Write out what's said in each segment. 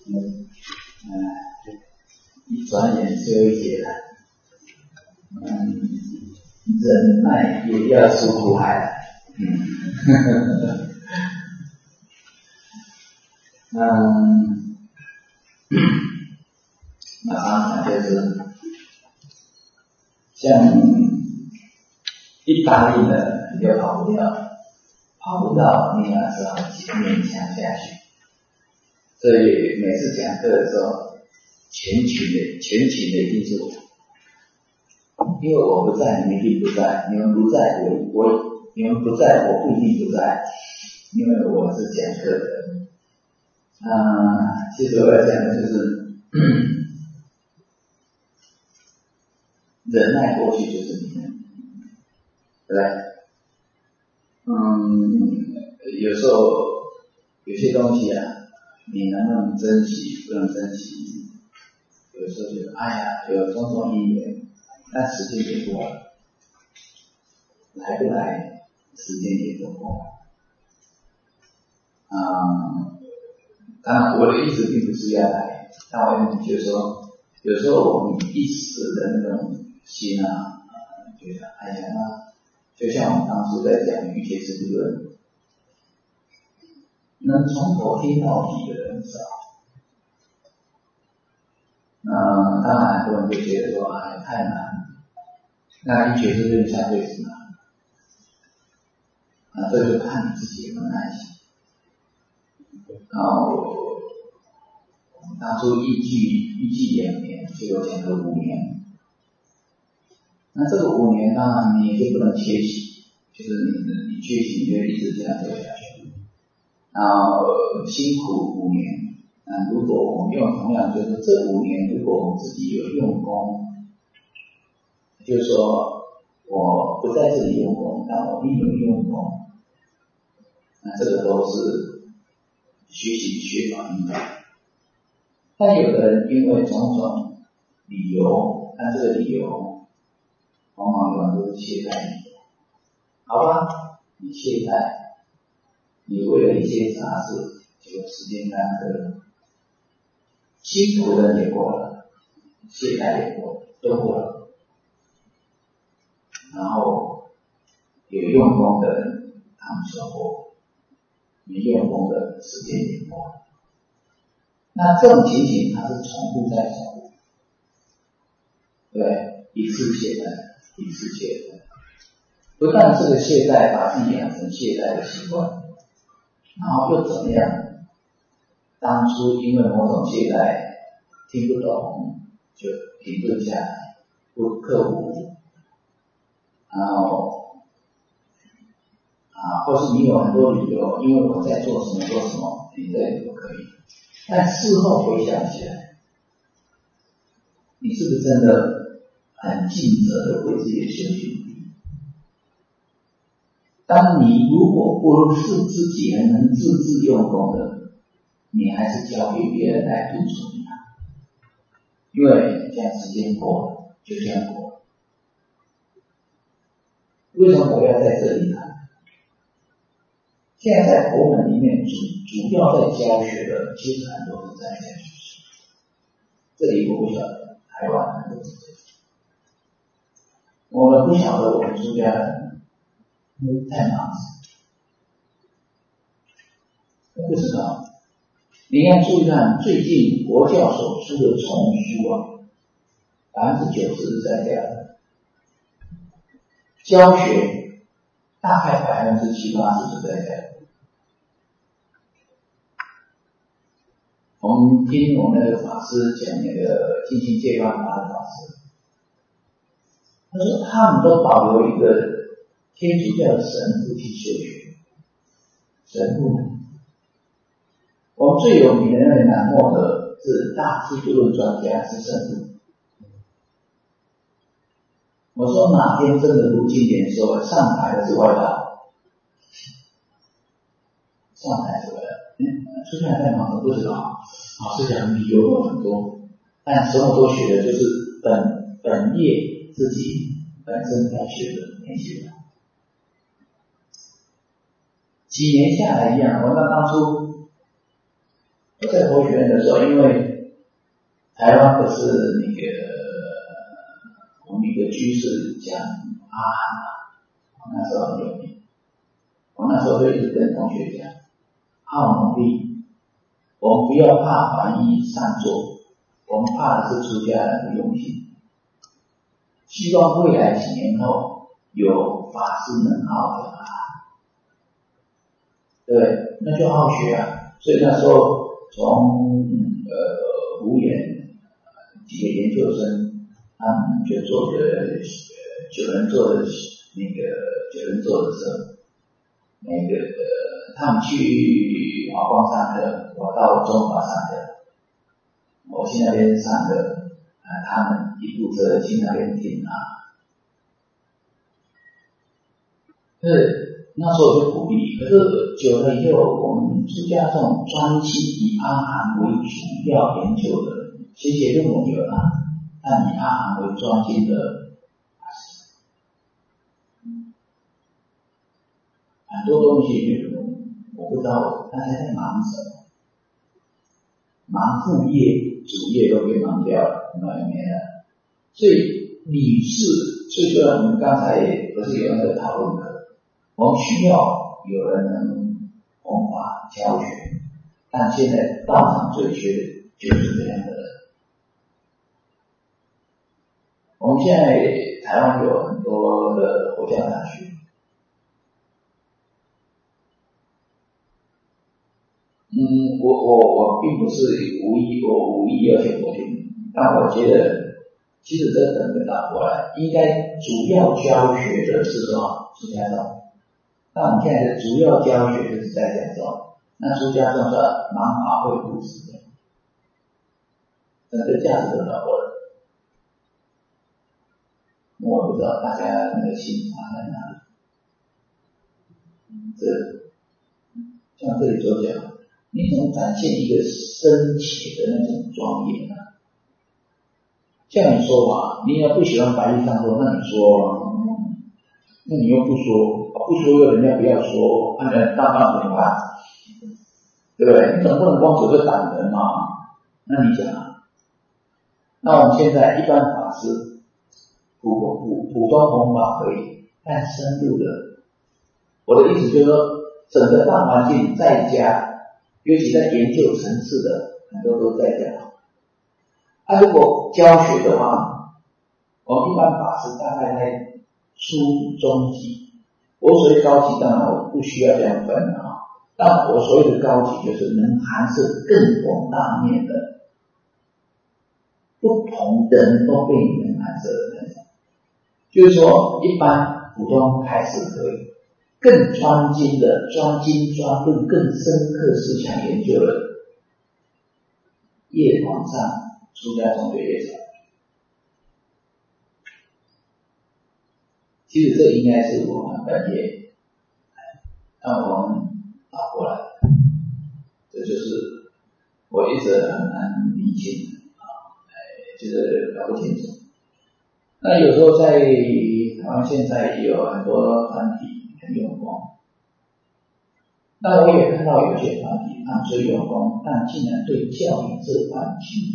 一转眼就一节了。忍耐也要出苦海了。马上讲就是像一般力的你就跑不掉，跑不到你还是要勉强下去。所以每次讲课的时候，全群的一定是我，因为我不在，你们一定不在；你们不在，你们不在，我不一定不在，因为我是讲课的。其实我要讲的就是忍耐过去就是你们，对不对？有时候有些东西啊，你能不能珍惜，不能珍惜，有时候就有种种因缘，但时间也过了，来不来，时间也都过了。当然我的意思并不是要来，但我就是说，有时候我们一时的那种心觉得就像我们当初在讲瑜伽师理论，能从头听到底的人少。当然很多人就觉得说太难，那瑜伽师理论相对是难，这就看你自己有没有耐心。我当初预计2年，结果讲了5年。那这个5年当然你就不能缺席，就是你缺席你就一直这样做下去。然后辛苦5年，如果我们用同样就是这5年，如果我们自己有用功，就是说我不在这里用功，但我另有用功，那这个都是学习缺乏因缘。但有的人因为种种理由，但这个理由往往都是懈怠理由。好吧，你懈怠，你为了一些杂事，结果时间耽搁了，辛苦的也过了，懈怠也过了，都过了。然后有用功的人，他们收获；没用功的时间也过了。那这种情形它是重复再重复，对，一次懈怠，一次懈怠，不但这个懈怠把自己养成懈怠的习惯，然后又怎么样？当初因为某种懈怠听不懂，就停顿下来，不克服，然后或是你有很多理由，因为我在做什么，你这里都可以。但事后回想起来，你是不是真的很尽责的为自己的修行努力？当你如果不是自己能自制用功的，你还是交给别人来督促你因为这样时间过了，就这样过了。为什么我要在这里谈？现在在佛门里面主要在教学的，其实很多是在家学习。这里我不晓得台湾很多是这样，我们不晓得我们出家人太忙了，不知道。你要注意看最近国教所出的丛书90%是在家的，教学大概7-8%是在家的。我们听我们那个法师讲那个进行戒观法的法师，他说他们都保留一个天主教的神父去修学。神父呢？我们最有名的那个南墨的是大智度论专家，是神父。我说哪天真的如经典说上台的是外道，上台是外道。出现在忙的不知道，老师讲理由有很多，但什么都学的就是本业自己本身要学的那些人。几年下来一样，我当初我在佛学院的时候，因为台湾不是那个我们一个居士讲阿含，那时候很有名。我那时候就一直跟同学讲，好努力，我们不要怕凡义善作，我们怕的是出家人的用心。希望未来几年后有法师能好好讲阿含，对，那就好学啊。所以那时候从无缘几个研究生，他们就做个9人座的那个9人座的时候，那个他们去华光上课，我到中华上课，我去那边上课，他们一部车去那边听啊。那时候就鼓励，可是久了以后，我们出家这种专心以阿含为主要研究的，写论文有了，但以阿含为专精的，很多东西我不知道大家在忙什么，忙副业、主业都给忙掉了，没了。所以理事最重要，我们刚才不是有那个讨论课，我们需要有人能弘法教学，但现在道场最缺的就是这样的人。我们现在台湾有很多的佛教大学，我并不是无意要去否定，但我觉得其实这整个倒过来，应该主要教学的是什么？出家众。那我们现在的主要教学就是在家众，那出家众是忙法会布施的，整个价值都倒过来。我不知道大家那个心差在哪里。像这里所讲，你怎么展现一个深切的那种庄严呢？像你说嘛，你要不喜欢白衣上说，那你说，那你又不说，不说又人家不要说，那怎么办？对不对？你总不能光只会挡人嘛？那你讲啊？那我们现在一般法师普通弘法可以，但深入的，我的意思就是说，整个大环境在家，尤其在研究层次的，很多都在家。如果教学的话，我们一般法师大概在初中级。我所谓高级，当然我不需要这样分啊。但我所谓的高级，就是能涵摄更广大面的，不同的人都被你能涵摄的那种。就是说，一般普通开始可以，更专精的、专精专论、更深刻思想研究的，越往上。出家众就越少，其实这应该是我们本业，让我们倒过来，这就是我一直很难理清就是搞不清楚。那有时候在台湾现在也有很多团体很用功，那我也看到有些团体他们虽用功，但竟然对教育这块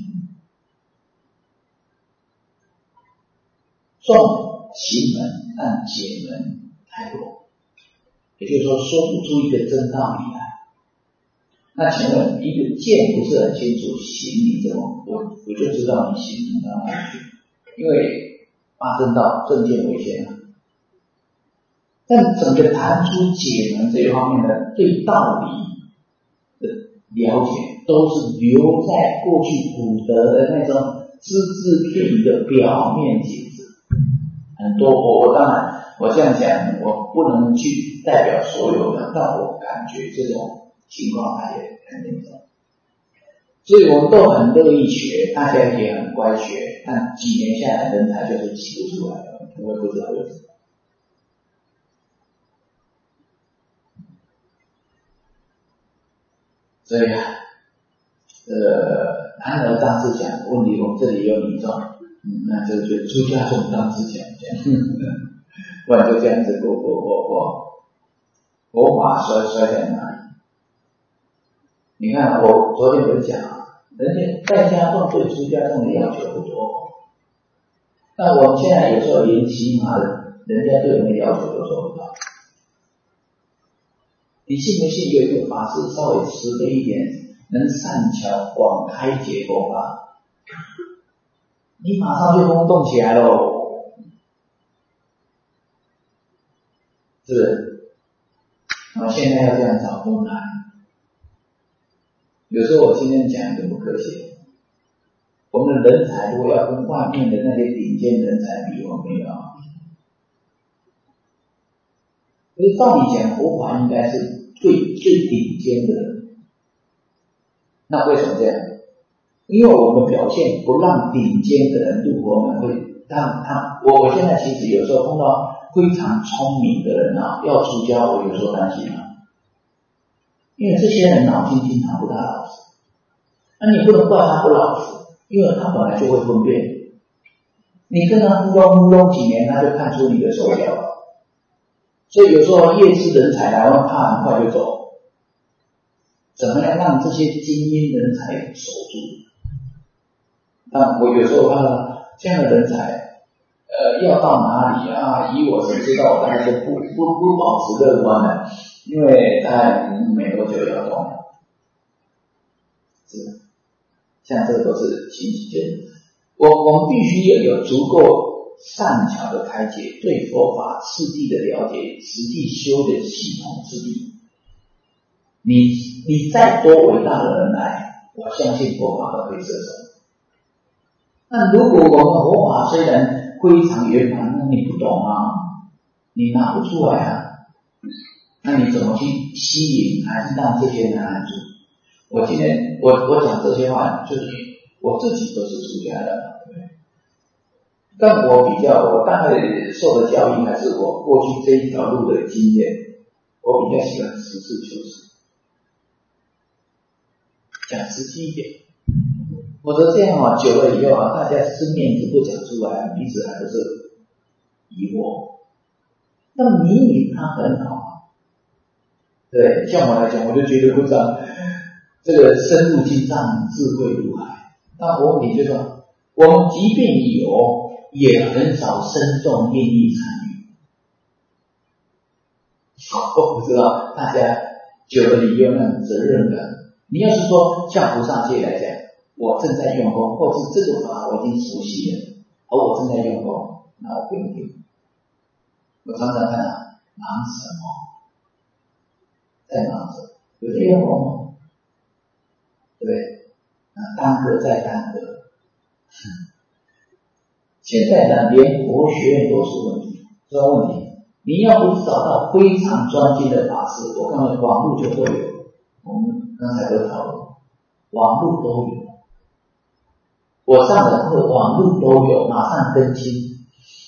重行门但解门太多，也就是说说不出一个真道理来。那请问一个见不是很清楚，行你怎么我就知道你行到哪里去，因为八正道正见为先啊。但整个谈出解门这一方面的对道理的了解，都是留在过去古德的那种只字片语的表面解释。很多我当然我这样讲，我不能去代表所有的，但我感觉这种情况它也很严重，所以我们都很乐意学，大家也很乖学，但几年下来人才就是起不出来了，我也不知道为什么。所以安德大师讲问题，我们这里有民众，那就出家众当思想这样，不然就这样子我法摔在哪里？ 你看我昨天不是讲，人家在家众对出家众的要求不多，那我们现在有时候连起码人家对我们的要求都做不到。你信不信有一个法师稍微慈悲一点，能善巧广开解佛法，你马上就轰动起来咯，是不是？然后现在要这样找不难。有时候我今天讲就不客气，我们的人才如果要跟外面的那些顶尖人才比，我没有。可是照理讲，佛法应该是最顶尖的人。那为什么这样？因为我们表现不让顶尖的人入佛门，会我现在其实有时候碰到非常聪明的人啊，要出家，我有时候担心啊。因为这些人脑筋经常不大老实，那你不能怪他不老实，因为他本来就会分辨。你跟他糊弄几年，他就看出你的手脚了。所以有时候夜市人才来，他很快就走。怎么样让这些精英人才守住？那我有时候看到这样的人才，要到哪里啊？以我所知道，我大概是不保持乐观的。因为大概没多久要动了，是吧？像这个都是前几天，我们必须要有足够善巧的开解，对佛法次第的了解，实际修的系统之力。你再多伟大的人来，我相信佛法都可以摄受。那如果我们佛法虽然非常圆满，那你不懂啊，你拿不出来啊。那你怎么去吸引，还是让这些人来住？我今天我讲这些话，就是我自己都是出家人，对不对？但我大概受的教育还是我过去这一条路的经验，我比较喜欢实事求是，讲实际一点。否则这样啊，久了以后啊，大家是面子不讲出来，彼此还不是疑惑。那明明他很好。对，像我来讲，我就觉得会长这个深入经藏，智慧如海。那我问你，就说我们即便有，也很少深重愿意参与。我不知道大家久了你有那种责任感。你要是说像菩萨戒来讲，我正在用功，或是这个法我已经熟悉了，而我正在用功，那我不用听。我常常看啊，忙什么？在忙着，有在用功吗？对不对？耽搁再耽搁。现在呢，连佛学院都是问题，这个问题。你要不找到非常专精的法师，我看到网络就都有。我们刚才都讨论，网络都有。我上的课网络都有，马上更新。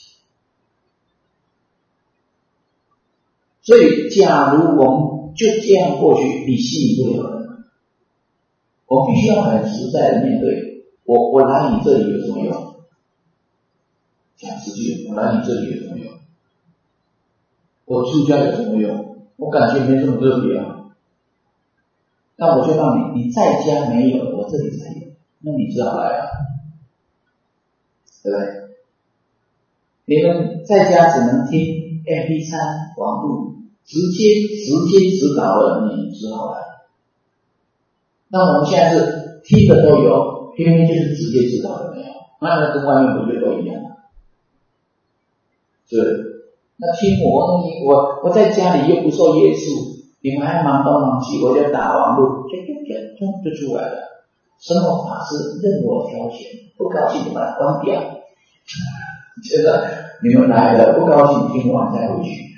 所以，假如我们就这样过去，你吸引不了人。我必须要很实在的面对，我来你这里有什么用？讲实际，我来你这里有什么用？我出家有什么用？我感觉没什么特别啊。那我就让你在家没有，我这里才有，那你只好来啊，对不对？你们在家只能听 MP3 网络。直接指导了你之后来。那我们现在是听的都有，偏偏就是直接指导的没有，那跟外面不就都一样吗？是，那听我在家里又不受约束，你们还忙东忙西，我就打网络，就出来了。什么法师任我挑选，不高兴就把它关掉。现在你们来了，不高兴听完再回去。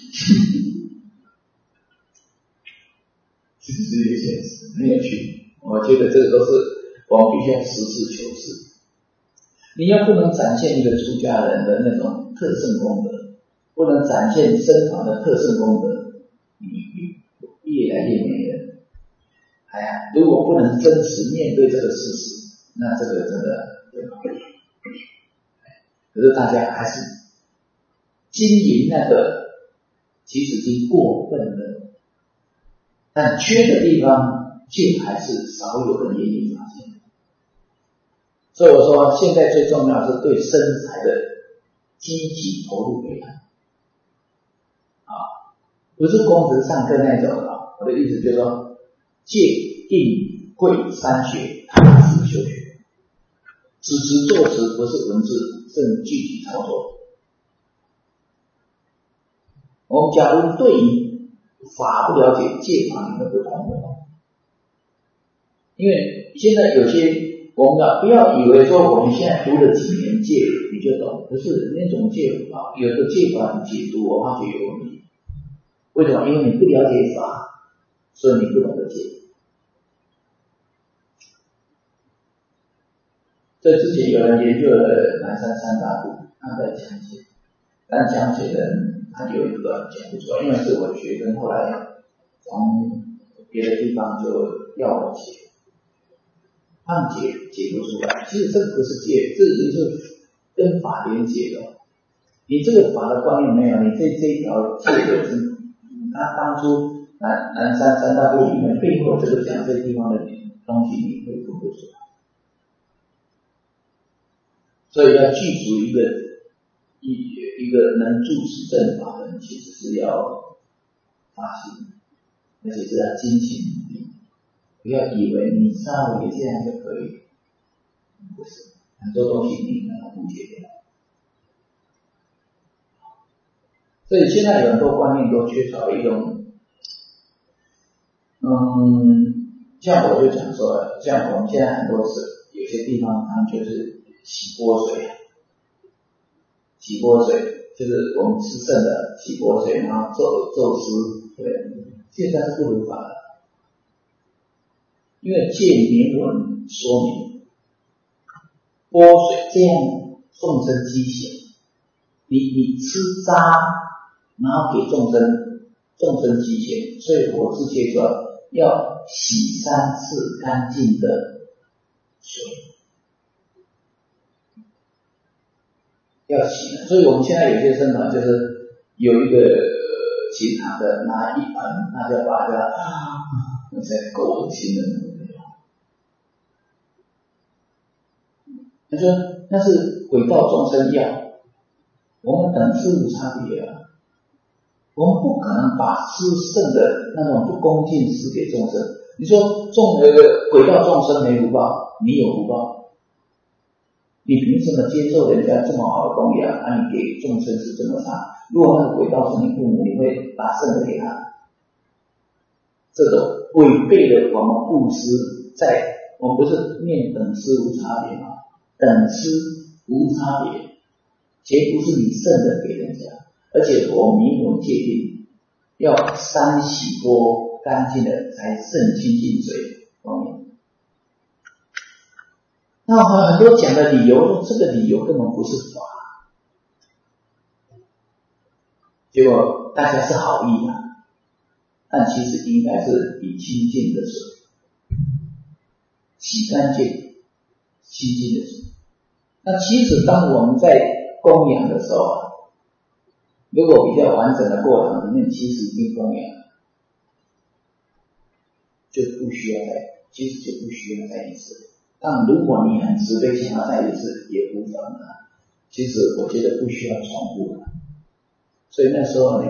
这是一个现实，很有趣。我觉得这个都是我们必须要实事求是。你要不能展现一个出家人的那种特胜功德，不能展现僧团的特胜功德，你越来越没人。哎呀，如果不能真实面对这个事实，那这个真的对吧？可是大家还是经营那个，其实已经过分了。但缺的地方戒还是少有人愿意发现。所以我说，现在最重要是对身材的积极投入培养，不是功德上课那种的。我的意思就是说，戒、定、慧三学，它是修学，只词作词不是文字，是具体操作。我们假如对于法不了解，戒法里面不同的，因为现在有些我们不要以为说我们现在读了几年戒你就懂，不是那种戒法，有的戒法你解读我发觉有问题。为什么？因为你不了解法，所以你不懂得戒。这之前有人研究了南山三大部，他在讲解，但讲解人他有一个讲不出来，因为是我学生，后来从别的地方就要我解，他们解不出来。其实这个不是戒，这就是跟法连结的。你这个法的观念没有，你这一条戒的是，他当初南山三大部里面背后这个讲这地方的东西，你会读不出来。所以要具足一个能住持正法的人，其实是要发心，而且是要精勤努力。不要以为你稍微这样就可以，不是，很多东西你可能误解掉。所以现在有很多观念都缺少一种，像我就讲说了，像我们现在很多是有些地方他们就是洗锅水，就是我们吃剩的洗锅水，然后宙斯，对，现在是不如法的，因为戒明文说明，锅水这样众生畸形，你吃渣，然后给众生畸形，所以佛制戒说要洗3次干净的水。要洗，所以我们现在有些僧团就是有一个其他的拿一盆，他就把它在够恶心的他说那是毁道众生药，我们等次无差别啊，我们不可能把吃剩的那种不恭敬施给众生。你说毁道众生没福报，你有福报。你凭什么接受人家这么好的供养，你给众生是这么差？如果那个鬼道是你父母，你会把剩的给他？这种违背了我们布施，我们不是念等施无差别吗？等施无差别，绝不是你剩的给人家，而且我明文界定，要3洗锅干净的才圣清净水供养。那很多讲的理由，这个理由根本不是法，结果大家是好意但其实应该是以清净的水洗干净清净的水。那其实当我们在供养的时候如果比较完整的过程里面，其实已经供养就不需要再一次。但如果你很慈悲想要再一次也无妨其实我觉得不需要重复所以那时候我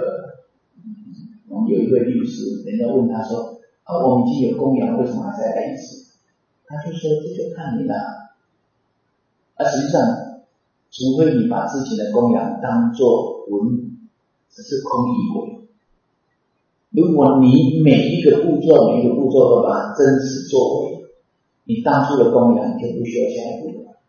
们有一位律师，人家问他说我们已经有供养，为什么还再来一次？他就说这就看你了。实际上除非你把自己的供养当作只是空意鬼，如果你每一个步骤都把它真实作为，你当初的供养就不需要下一步了。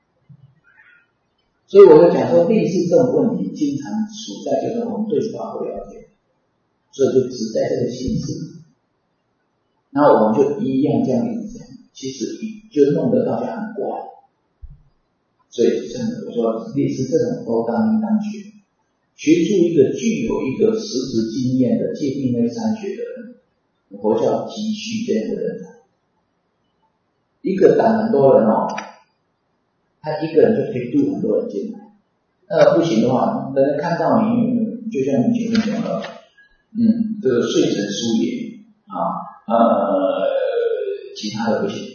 所以我就讲说，类似这种问题经常处在就是我们对法不了解，所以就只在这个形式，然后我们就一样这样子讲，其实就弄得大家很怪。所以真的我说，类似这种都当应当学出一个具有一个实质经验的戒定慧三学的人，佛教急需这样的人才。一个党很多人他一个人就可以度很多人进来。不行的话，人家看到你，就像你前面讲的，这个睡成书也其他的不行。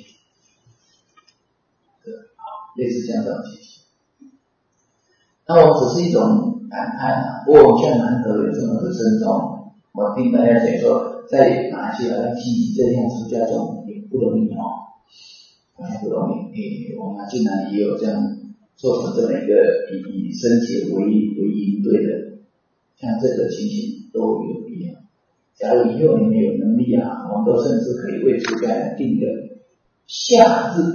类似这样的情形。那我只是一种感叹啊，不过我们现在难得有这么的慎重。我听大家讲说，在马来西亚要进行这样出家种也不容易哦，好像不容易。我们竟然也有这样做成这么一个以生解为应对的，像这个情形都有必要。假如以后你们有能力啊，我们都甚至可以为出家人定个假日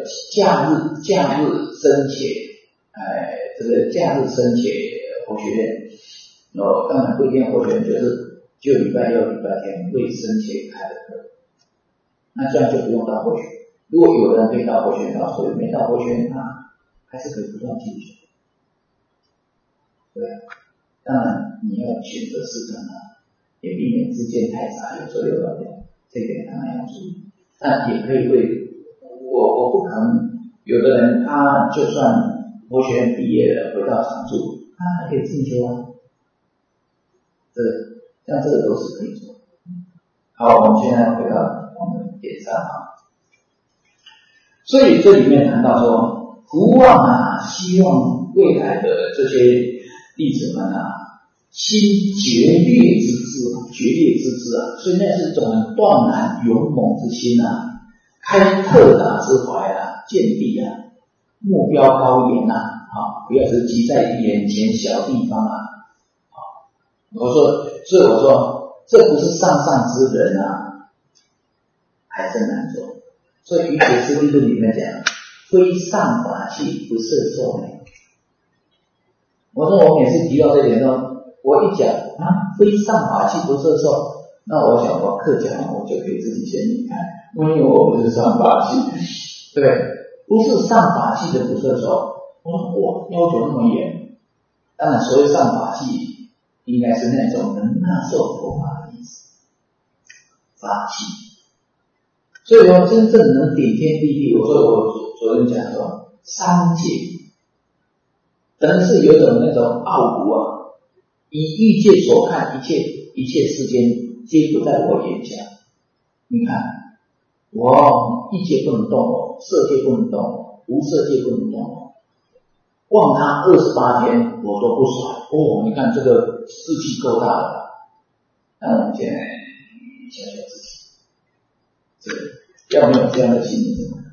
生解，这个假日生解佛学院，当然不一定佛学院就礼拜六、礼拜天为生解开的课，那这样就不用到佛学。如果有人可以到佛学院到，所以没到佛学院，他还是可以不断进修。对，当然你要选择适当啊，也避免知见太杂，有时候有乱掉，这一点当然要注意。但也可以为我不可能，有的人他就算佛学院毕业了，回到常住，他还可以进修啊。对，像这个都是可以做。好，我们现在回到我们点上啊。所以这里面谈到说，福望啊，希望未来的这些弟子们啊，心决裂之志啊，所以那是一种断然勇猛之心啊，开特达之怀啊，见地啊，目标高远啊，不要只积在眼前小地方啊。所以我说，这不是上之人啊，还真难做。所以《瑜伽师地论》里面讲，非上法器不摄受呢。我说我每次提到这点说，我一讲非上法器不摄受，那我想我课讲我就可以自己先离开，因为我不是上法器，对，不是上法器的不摄受。我说哇，要求那么严，当然所谓上法器，应该是那种能纳受佛法的意思，法器。所以说真正能顶天立地，我昨天讲说三界，等于是有种那种傲骨啊，以欲界所看，一切世间皆不在我眼下。你看，我欲界不能动我，色界不能动我，无色界不能动我，望他28天我都不甩。你看这个志气够大了。那我们现在小小志气，这个要没有这样的心理怎么办？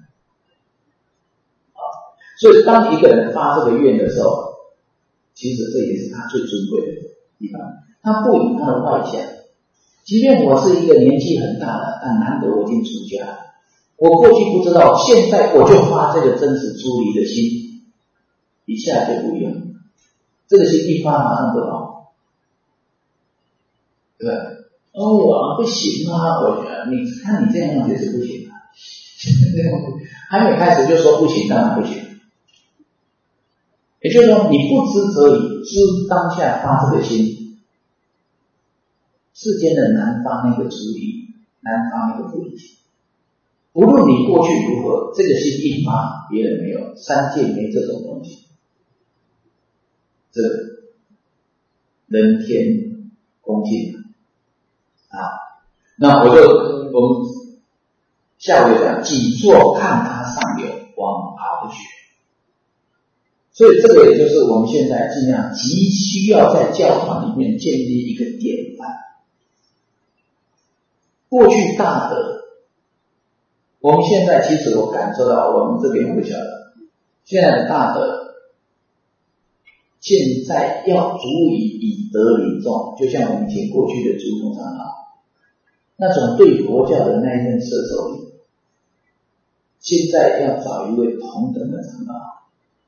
所以当一个人发这个愿的时候，其实这也是他最尊贵的地方。他不以他的外相，即便我是一个年纪很大的，但难得我已经出家了，我过去不知道，现在我就发这个真实出离的心，一下就不一样。这个心一发马上就好，对吧？我不行啊！你看你这样就是不行啊，还没开始就说不行，当然不行。也就是说，你不知则已，知当下发这个心，世间的难发那个出离，难发那个不离心。无论你过去如何，这个心一发，别人没有，三界没这种东西。这人天恭敬啊！那我们下回讲，几座看他上流，往爬不去。所以这个也就是我们现在尽量急需要在教团里面建立一个典范。过去大德，我们现在其实我感受到，我们这边不晓得，现在的大德现在要足以德领众，就像我们以前过去的诸宗长老，那种对佛教的那一份摄受力，现在要找一位同等的长老。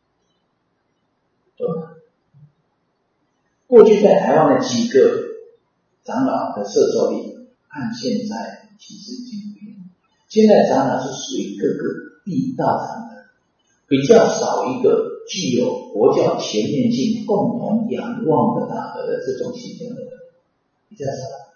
过去在台湾的几个长老的摄受力，按现在其实已经不一样。现在长老是属于各个地道场的，比较少一个具有佛教全面性、共同仰望的大德的这种形象的人，比较少，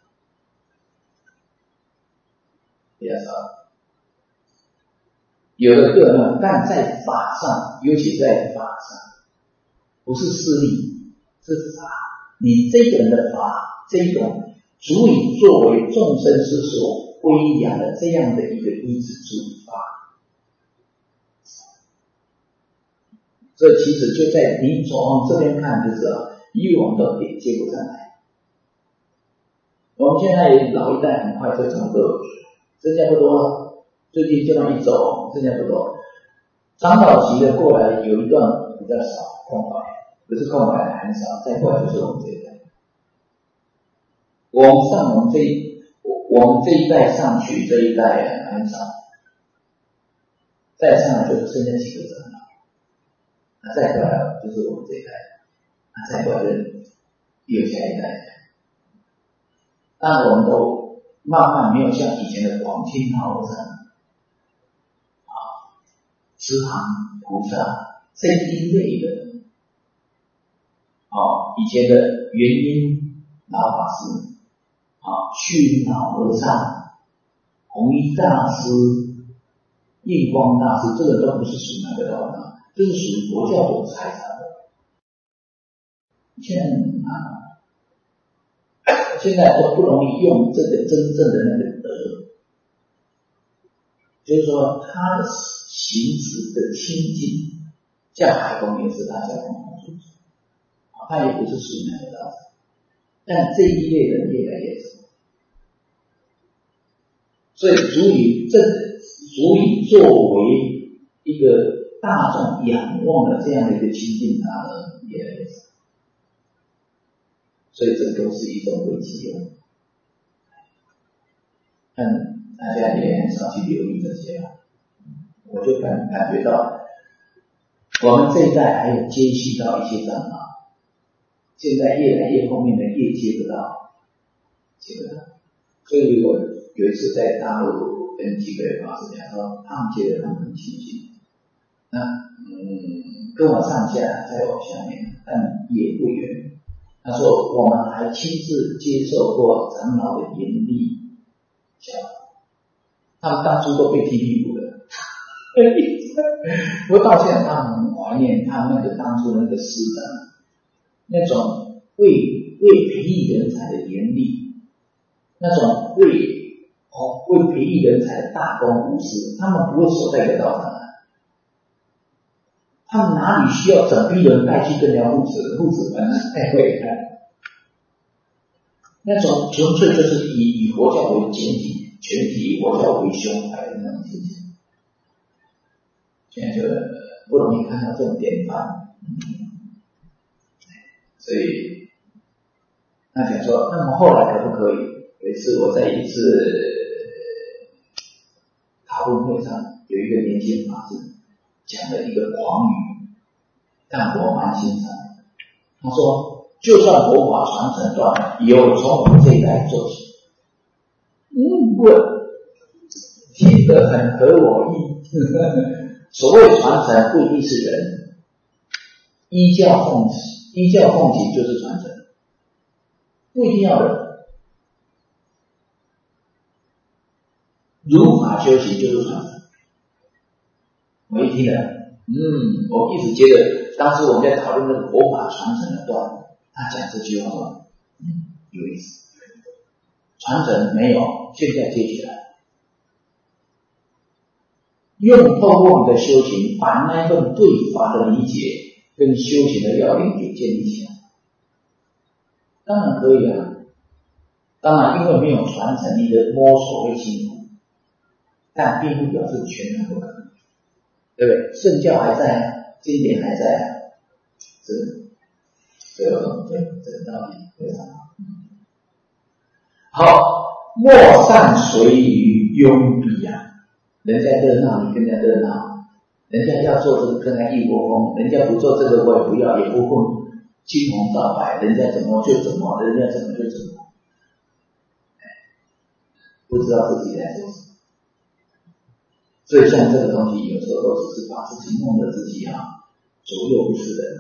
比较少。有的个人，但在法上，尤其在法上，不是势力，是法。你这个人的法，这种足以作为众生之所微养的这样的一个一直出发。所以其实就在你从这边看就知道，以我们的点接不上来。我们现在老一代很快就整个增加不多了，最近这么一走增加不多。长老级的过来有一段比较少空白，不是空白很少，再过来就是我们这一代。我们这一代上去，这一代很少，再上来就剩下几个长老，那再过来就是我们这一代，那再过来就又下一代。但我们都慢慢没有像以前的广清好僧、慈航菩萨这一类的，以前的元音老法师。虚云老和尚、弘一大师、印光大师，这个都不是属于那个道的，这是属于佛教所财产的。现在都不容易用这个真正的那个德，就是说他的行持的清净，像海公也是他叫公公主，他也不是属于那个道的，但这一类人越来越少。所以足以作为一个大众仰望的这样的一个亲近他的越来越少，所以这都是一种危机哦。但大家也很少去留意这些啊，我就感觉到我们这一代还有接续到一些长老，现在越来越后面的越接不到，所以我有一次在大陆跟几个人法师讲说，他们觉得他们很清净，那跟我上下在我下面，但也不远。他说我们还亲自接受过长老的严厉教导，他们当初都被踢屁股的。不过到现在他们很怀念他们那个当初那个师长，那种为培育人才的严厉，那种为培育人才的大公无私，他们不会守在一个道上的，他们哪里需要整批人带去跟人家护持本才会看，那种纯粹就是以佛教为前提，全体以佛教为胸怀的那种事情。现在就不容易看到这种典范，所以那讲说，那么后来可不可以？有一次我在一次讨论会上，有一个年轻法师讲了一个狂语，但我蛮欣赏的。他说，就算佛法传承断了，也有从我们这一代做起。我听得很合我意。所谓传承不一定是人，依教奉行就是传承，不一定要人。如法修行就是传承。我一听了，我一直觉得当时我们在讨论那个佛法传承的段，他讲这句话，有意思。传承没有，现在接起来。用透过我们的修行，把那份对法的理解跟修行的要领给建立起来，当然可以啊。当然，因为没有传承，你的摸索会辛苦，但并不表示全然不可能，对不对？圣教还在，经典还在啊，这个道理非常好。好，莫善随于庸鄙啊。人家热闹，你跟人家热闹；人家要做这个，跟他一窝蜂；人家不做这个，我也不要，也不混青红皂白。人家怎么就怎么，人家怎么就怎么，不知道自己在做什么。所以像这个东西，有时候都只是把自己弄得自己左右不是人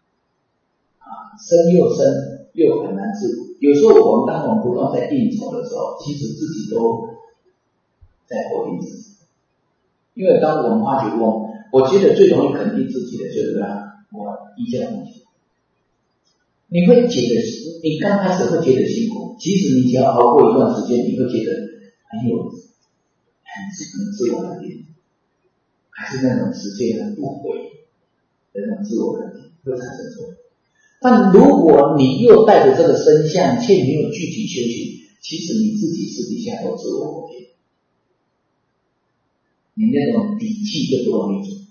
生又生又很难自主。有时候当我们不断在应酬的时候，其实自己都在否定自己。因为当我们发觉我觉得最容易肯定自己的就是我依教奉行。你刚开始会觉得辛苦，其实你只要熬过一段时间，你会觉得很自我认定，还是那种直接的不回的那种自我认定会产生错误。但如果你又带着这个身相，且没有具体修行，其实你自己私底下都自我否定，你那种底气就不容易走，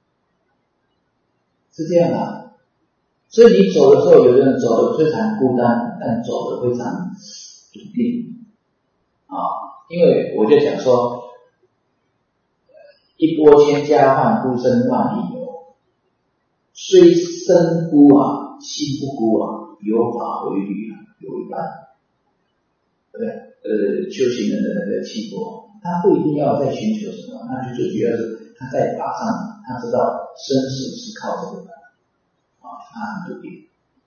是这样的啊。所以你走的时候，有的人走得非常孤单，但走得非常笃定啊。因为我就讲说，一波千家万孤身万里游，虽身孤啊，心不孤啊，有法为侣啊，有一半，对不对？修行人的那个气魄，他不一定要再寻求什么，那就最主要是他在法上，他知道生死是靠这个的啊，他很笃定。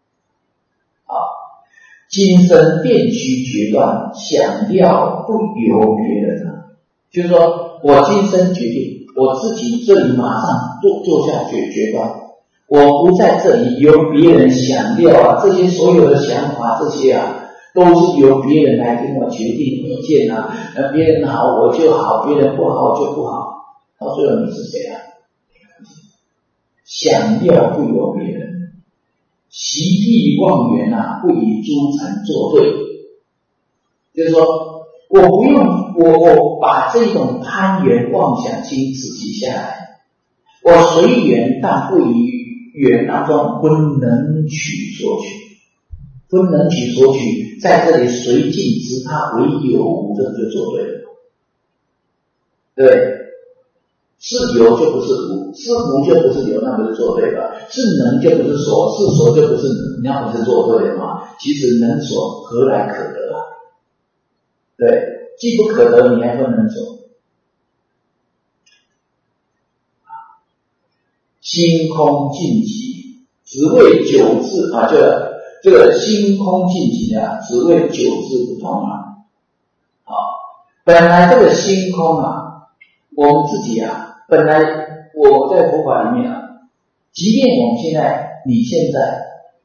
今生变虚决断，想要不由别人啊，就是说我今生决定，我自己这里马上做下决断，我不在这里由别人想料啊，这些所有的想法这些啊，都是由别人来跟我决定意见啊，别人好我就好，别人不好就不好，到最后你是谁啊？想料不由别人。习地妄缘啊，不以诸禅作对，就是说，我不用我把这种贪缘妄想心止息下来，我随缘，但不以缘当中分能取所取，分能取所取，在这里随境知它为有无，这就做对了，对。是有就不是无，是无就不是有，那不是做对吧？是能就不是所，是所就不是能，那不是做对了吗？其实能所何来可得啊？对，既不可得，你还不能所。心空尽极，只为久治啊，这个心空尽极啊，只为久治不通啊。好，本来这个心空啊，我们自己啊。本来我在佛法里面啊，即便你现在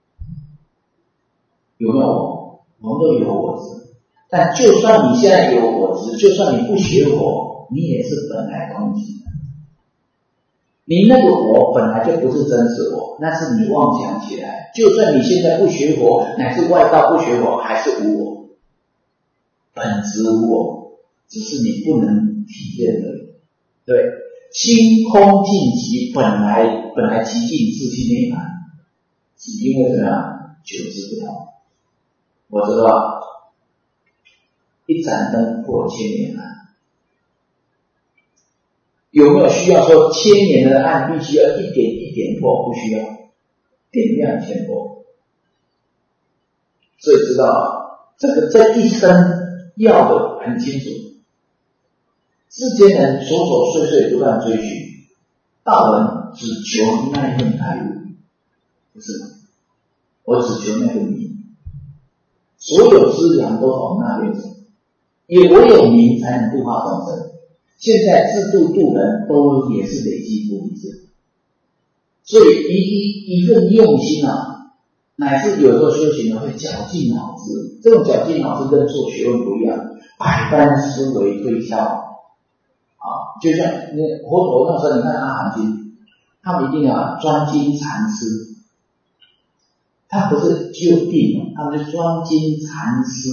有没有我？我们都有我执，但就算你现在有我执，就算你不学佛，你也是本来空寂的。你那个我本来就不是真实我，那是你妄想起来。就算你现在不学佛，乃至外道不学佛，还是无我，本质无我，只是你不能体验而已。对。心空尽极，本来极尽自性内涵，只因为怎么样久治不通。我知道一盏灯破千年暗，有没有需要说千年的暗必须要一点一点破？不需要，点亮前破。所以知道这一生要的很清楚。世间人琐琐碎碎不断追寻，道人只求那一份开悟，不是吗？我只求那个名，所有资粮都往那边走，也唯有名才能度化众生。现在自度度人都也是累积不一致，所以一份用心啊，乃至有时候修行会绞尽脑汁，这种绞尽脑汁跟做学问不一样，百般思维推敲。就像佛陀那时候，你看阿含经，他们一定要专精禅师，他不是就定，他们是专精禅师，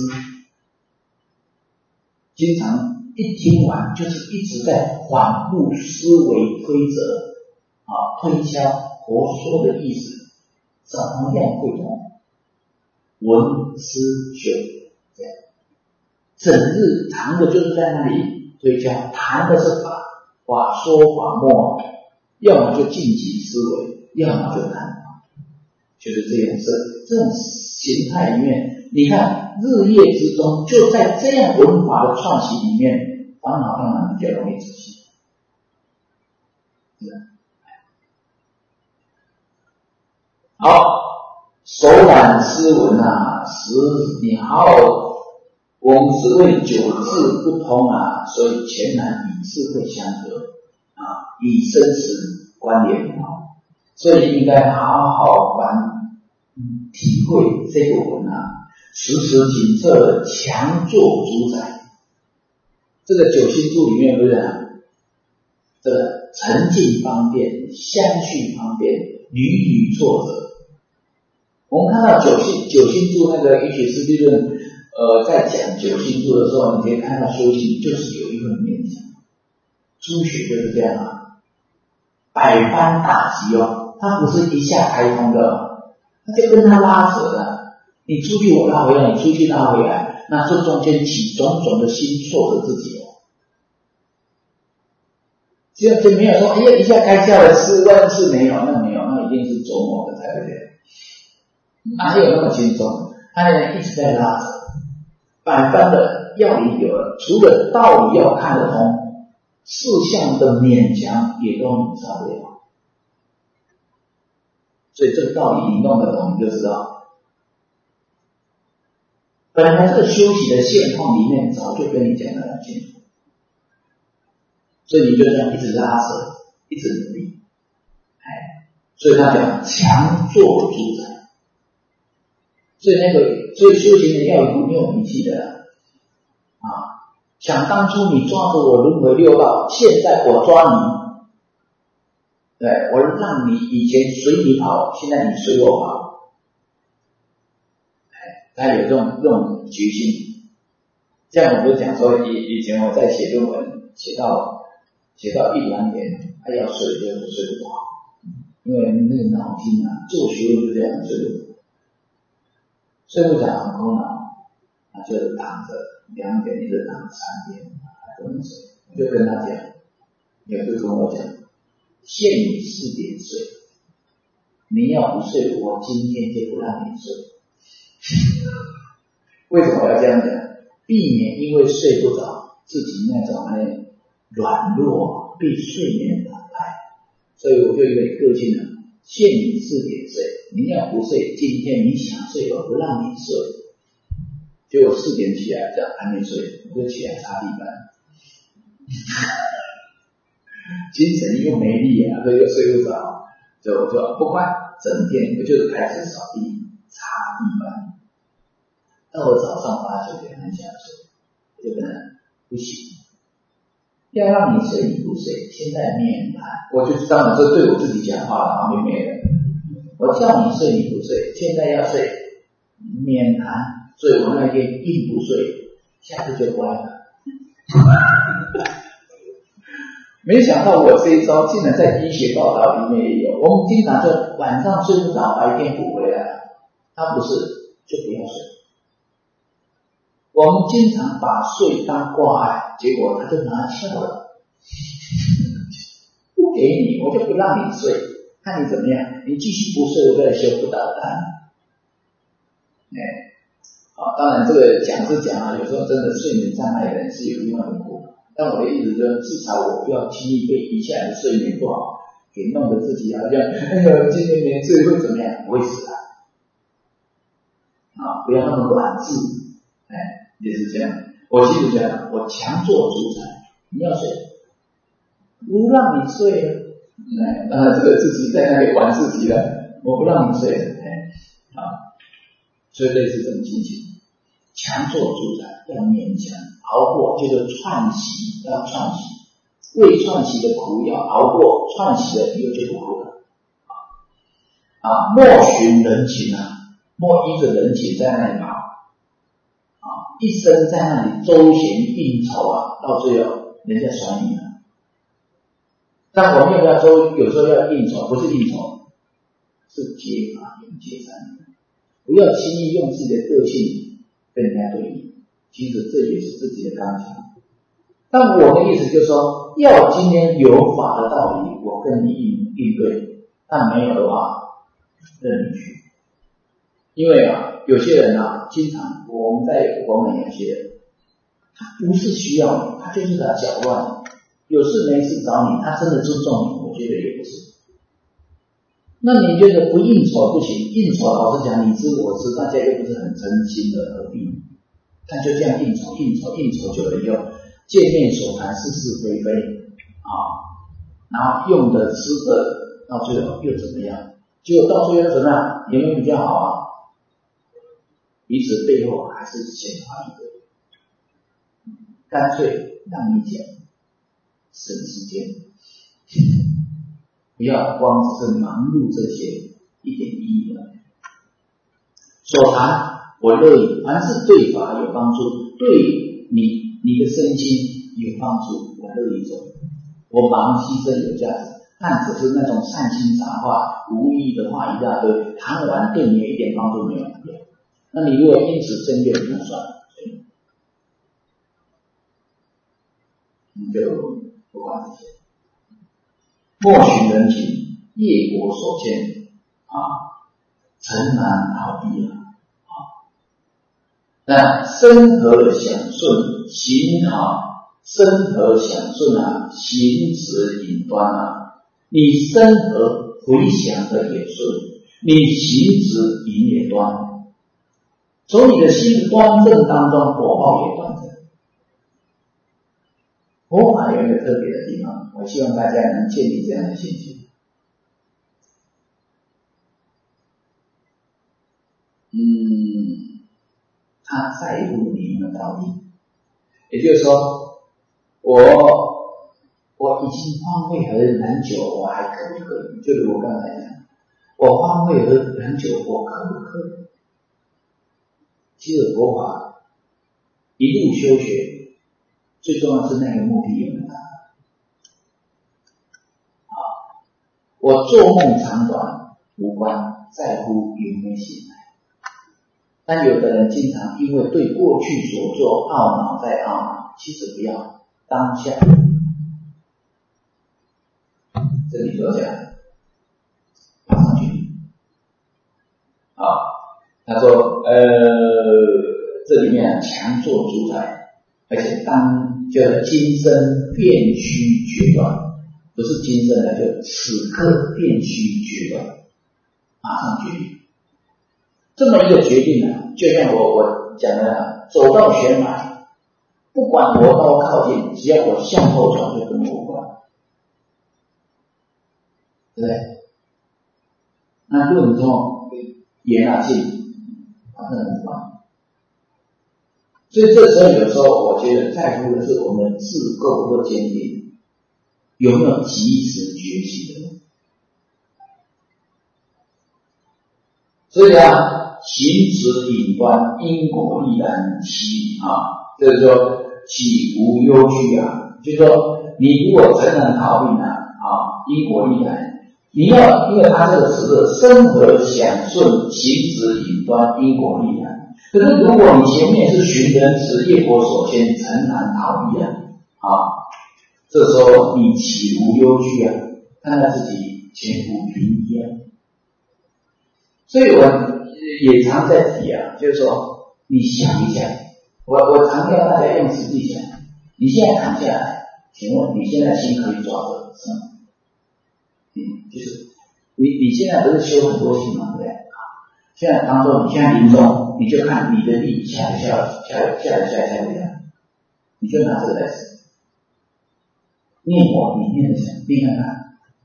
经常一听完就是一直在反复思维推责推敲佛说的意思，怎么样会通，闻思修，这样整日长的就是在那里推敲，谈的是法说法末，要么就尽其思维，要么就谈法，就是这样子。这种形态里面，你看日夜之中，就在这样文法的创习里面，烦恼当然比较容易止息。好，手染诗文啊，使你好好，我们只为久治不通啊，所以全然与智慧相合与生死关联所以应该好好体会这个文啊，时时谨摄，强作主宰。 这个九星柱里面不是这个沉静方便，相续方便，屡屡挫折。我们看到九星柱那个《瑜伽师地论》，在讲九星柱的时候，你可以看到修行就是有一份勉强。初学就是这样啊，百般打击哦，它不是一下开通的，它就跟它拉扯的，你出去我拉回来，你出去拉回来，那这中间起种种的心挫折自己哦。这样就没有说，哎呀，一下开窍了，10万次没有，那没有，那一定是琢磨的才会这样。哪有那么轻松？他一直在拉扯，百般的要理有了，除了道理要看得通，事项的勉强也都很差不了。所以这个道理你弄得懂，你就知道，本来这个修习的现况里面早就跟你讲得很清楚，所以你就这样一直拉扯，一直努力，所以他讲强作主宰。所以修行人要有没有脾气的啊！想当初你抓着我轮回六道，现在我抓你，对，我让你以前随你跑，现在你随我跑，他有这种决心。这样我不是讲说以前我在写论文，写到1、2点，他要睡就睡不好，因为那个脑筋啊，做学问就这样睡不着很苦恼，他就躺着2点一直躺3点，还不能睡。我就跟他讲，有就跟我讲，限你4点睡，你要不睡，我今天就不让你睡。为什么我要这样讲？避免因为睡不着，自己那种软弱被睡眠打败。所以我就有点个性了，限你4点睡，你要不睡，今天你想睡我不让你睡。结果4点起来这样还没睡，我就起来擦地板，精神又没力啊，所以又睡不着，所以我就不管，整天我就开始扫地擦地板，到了早上8、9点很想睡，我就跟他不行，要让你睡你不睡，现在面谈，我就当然这对我自己讲话了，旁边没人，我叫你睡你不睡，现在要睡免谈。所以我那天硬不睡，下次就乖了。没想到我这一招竟然在医学报道里面也有。我们经常就晚上睡不着，白天补回来，他不是就不要睡。我们经常把睡当挂碍，结果他就拿翘了，不给你，我就不让你睡，看你怎么样。你继续不睡，我就来修辅导单。当然这个讲是讲啊，有时候真的睡眠障碍的人是有另外的苦，但我的意思就是，至少我不要轻易被一下子睡眠不好给弄得自己好像今天没睡会怎么样，不会死的不要那么软质，也是这样。我记住这样，我强做主宰，你要睡，不让你睡了，这个自己在那里玩自己了，我不让你睡了，所以类似这种情形。强做主宰，要勉强熬过，就是串习，要串习，未串习的苦要熬过，串习的以后就不苦了。莫循人情莫依着人情在那里跑，一生在那里周旋应酬到最后人家甩你了。但我们要不要有时候要应酬，不是应酬，是结法跟结善，不要轻易用自己的个性跟人家对应，其实这也是自己的刚强。但我的意思就是说，要今天有法的道理，我跟你应对，但没有的话，任你去。因为有些人经常我们在国门有些人，他不是需要你，他就是来搅乱你，有事没事找你，他真的尊重你，我觉得也不是。那你觉得不应酬不行，应酬老实讲你知我知，大家又不是很真心的，何必？但就这样应酬久了以后，见面所谈是是非非然后用的吃的到最后又怎么样？结果到最后怎么样？有没有比较好彼此背后还是显化一个。 干脆让你讲，省时间，不要光只是忙碌这些一点意义的。所谈我乐意，凡是对法有帮助，对你的身心有帮助，我乐意做。我忙牺牲有价值，但只是那种善心杂话、无意义的话一大堆，谈完对你一点帮助没有。那你如果因此争辩，那算了，你就不管这些。莫寻人情，业果所见诚难逃避那身和享顺，行好，身和享顺行止引端你身和回想的也顺，你行止引也端。从你的心端正当中，果报也端正。佛法有一个特别的地方，我希望大家能建立这样的信心。他在乎你的道理，也就是说，我已经荒废很久，我还可不可以？就如我刚才讲，我荒废很久，我可不可以？其实佛法一路修学，最重要是那个目的有没有达到？我做梦长短无关，在乎有没有醒来。但有的人经常因为对过去所做懊恼再懊恼，其实不要当下。这里说这样，马上去。他说这里面强作主宰，而且叫今生变虚决断，不是今生的，就此刻变虚决断，马上决定。这么一个决定就像我讲的，走到悬崖，不管多高靠近，只要我向后转就跟我无关，对不对？那论中言进，反正无关。所以这时候有时候我觉得在乎的是我们自够或坚定，有没有及时觉醒的人。所以行止引端，因果必然起就是说起无忧惧就是说你如果真能考虑因果必然，你要因为他这个词是身和享顺，行止引端，因果必然。可是如果你前面是寻人持，业果所牵，诚难逃避这时候你起无忧惧看到自己前途云烟。所以我也常在提就是说你想一想，我常要大家用实际想，你现在躺下来，请问你现在心可以抓着是吗？就是你现在不是修很多心吗？对不对？现在当中你现在临终，你就看你的力下不下，你就拿这个来试，念佛你念的想，你看看。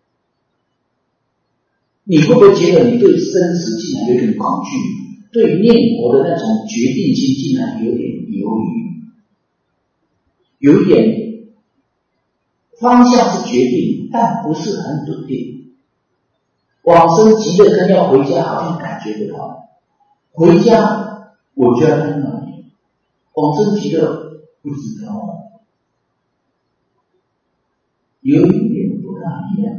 你会不会觉得你对生死竟然有点恐惧，对念佛的那种决定心竟然有点犹豫，有一点方向是决定，但不是很笃定。往生极乐跟要回家好像感觉不到，回家我就要看到你，往生极乐不知道，有一点不大一样。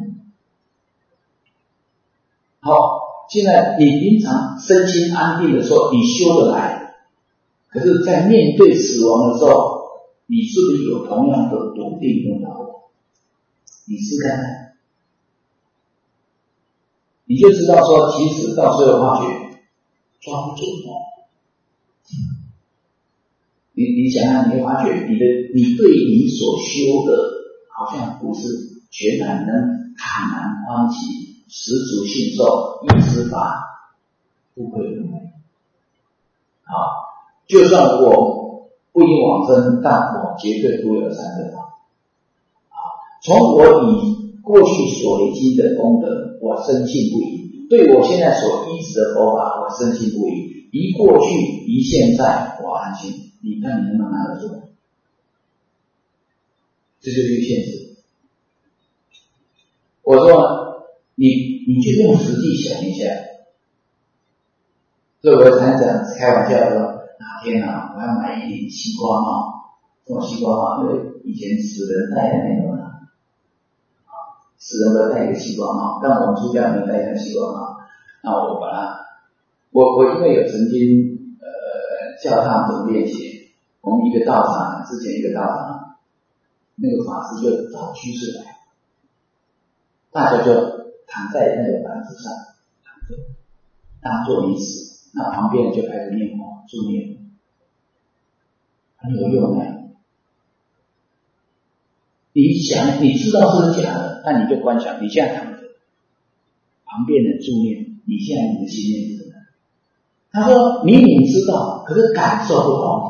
好，现在你平常身心安定的时候，你修得来，可是在面对死亡的时候，你是不是有同样的笃定跟把握？你试看看，你就知道说，其实到最后发觉抓不住你想想，你会发觉你对你所修的，好像不是全然能坦然欢喜。十足信受，依此法不愧轮回。就算我不应往生，但我绝对不有三个法。从我以过去所累积的功德，我深信不疑；对我现在所依止的佛法，我深信不疑。一过去，一现在，我安心。你看你能不能拿得住？ 这就是现实。我说你就用实际想一下，所以我常讲开玩笑说，哪天啊我要买一顶西瓜帽，这种西瓜帽因为以前死人戴的那种啊，死人都戴一个西瓜帽，但我们出家没有戴一个西瓜帽，那我把它，我因为有曾经教堂总练习，我们一个道场之前一个道场，那个法师就找居士来，大家就躺在那个板子上躺着，当作你死，那旁边人就开始念佛助念，很有用的。你想，你知道是假的，那你就观想，你现在躺着，旁边人助念，你现在你的心念是什么？他说明明知道，可是感受不同。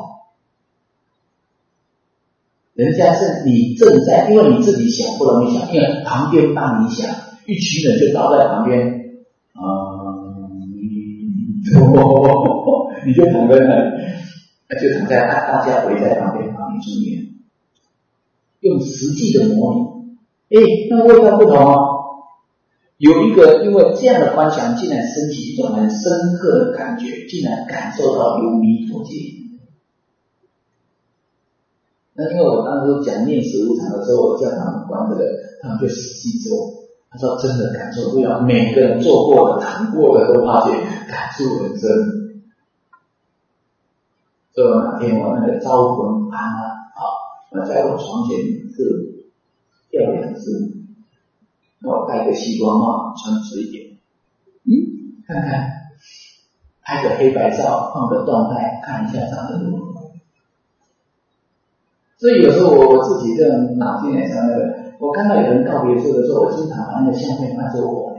人家是你正在，因为你自己想不容易想，因为旁边帮你想，一群人就倒在旁边，你就躺在那里，就躺在大家围在旁边帮你助念，用实际的模拟，那味道不同哦。有一个因为这样的观想，竟然升起一种很深刻的感觉，竟然感受到有弥陀界。那因为我当初讲念十无常的时候，我叫他们观这个，他们就实际做。他说真的感受不一样，每个人做过的、谈过的都发现感触很深。所以哪天我那个招魂安我在我床前是吊2只，那我戴个西瓜帽，穿直一点，看看，拍个黑白照，放个动态，看一下长得如何。所以有时候我自己这种脑筋也像那个，我看到有人告别式的时候，我经常把那个相片拿着我。